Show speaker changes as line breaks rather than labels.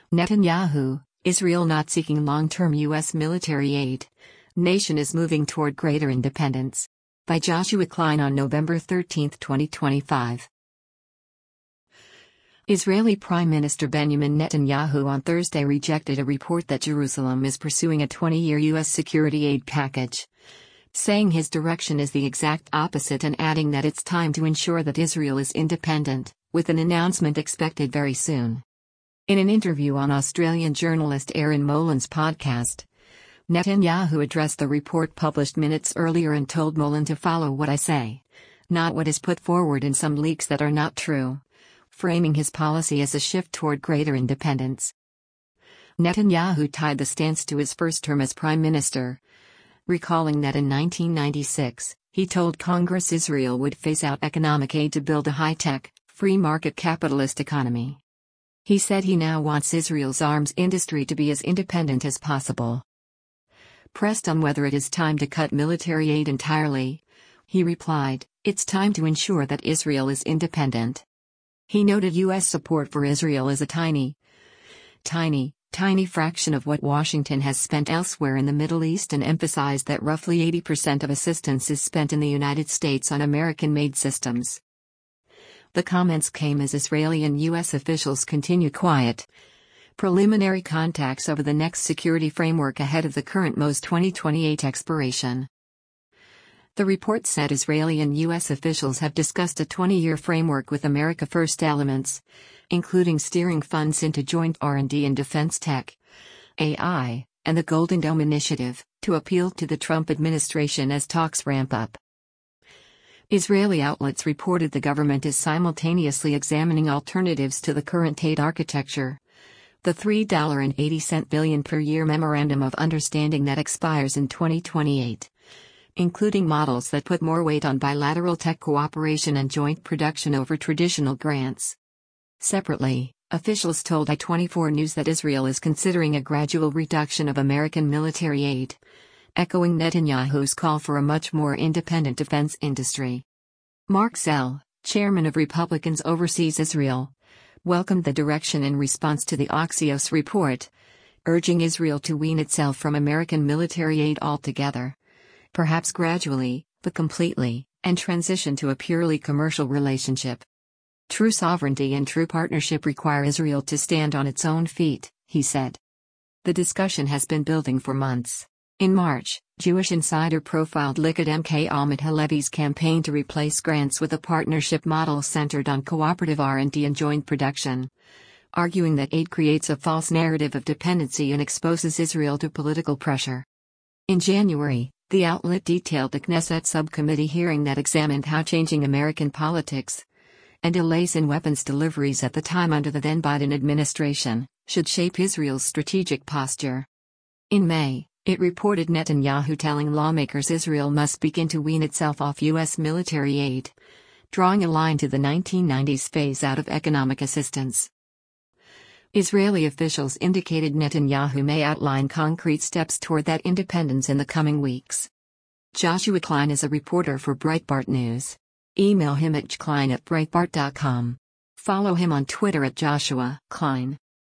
Netanyahu, Israel not seeking long-term U.S. military aid. Nation is moving toward greater independence. By Joshua Klein on November 13, 2025. Israeli Prime Minister Benjamin Netanyahu on Thursday rejected a report that Jerusalem is pursuing a 20-year U.S. security aid package, saying his direction is the exact opposite and adding that it's time to ensure that Israel is independent, with an announcement expected very soon. In an interview on Australian journalist Erin Molan's podcast, Netanyahu addressed the report published minutes earlier and told Molan to follow what I say, not what is put forward in some leaks that are not true, framing his policy as a shift toward greater independence. Netanyahu tied the stance to his first term as prime minister, recalling that in 1996, he told Congress Israel would phase out economic aid to build a high-tech, free-market capitalist economy. He said he now wants Israel's arms industry to be as independent as possible. Pressed on whether it is time to cut military aid entirely, he replied, "It's time to ensure that Israel is independent." He noted U.S. support for Israel is a tiny fraction of what Washington has spent elsewhere in the Middle East and emphasized that roughly 80% of assistance is spent in the United States on American-made systems. The comments came as Israeli and U.S. officials continue quiet, preliminary contacts over the next security framework ahead of the current MO's 2028 expiration. The report said Israeli and U.S. officials have discussed a 20-year framework with America First elements, including steering funds into joint R&D in defense tech, AI, and the Golden Dome Initiative, to appeal to the Trump administration as talks ramp up. Israeli outlets reported the government is simultaneously examining alternatives to the current aid architecture. The $3.80 billion per year Memorandum of Understanding that expires in 2028, including models that put more weight on bilateral tech cooperation and joint production over traditional grants. Separately, officials told I-24 News that Israel is considering a gradual reduction of American military aid, echoing Netanyahu's call for a much more independent defense industry. Mark Zell, chairman of Republicans Overseas Israel, welcomed the direction in response to the Axios report, urging Israel to wean itself from American military aid altogether, perhaps gradually, but completely, and transition to a purely commercial relationship. True sovereignty and true partnership require Israel to stand on its own feet, he said. The discussion has been building for months. In March, Jewish Insider profiled Likud MK Almut Halevi's campaign to replace grants with a partnership model centered on cooperative R&D and joint production, arguing that aid creates a false narrative of dependency and exposes Israel to political pressure. In January, the outlet detailed a Knesset subcommittee hearing that examined how changing American politics and delays in weapons deliveries at the time under the then Biden administration should shape Israel's strategic posture. In May, it reported Netanyahu telling lawmakers Israel must begin to wean itself off U.S. military aid, drawing a line to the 1990s phase-out of economic assistance. Israeli officials indicated Netanyahu may outline concrete steps toward that independence in the coming weeks. Joshua Klein is a reporter for Breitbart News. Email him at jklein@breitbart.com. Follow him on Twitter at Joshua Klein.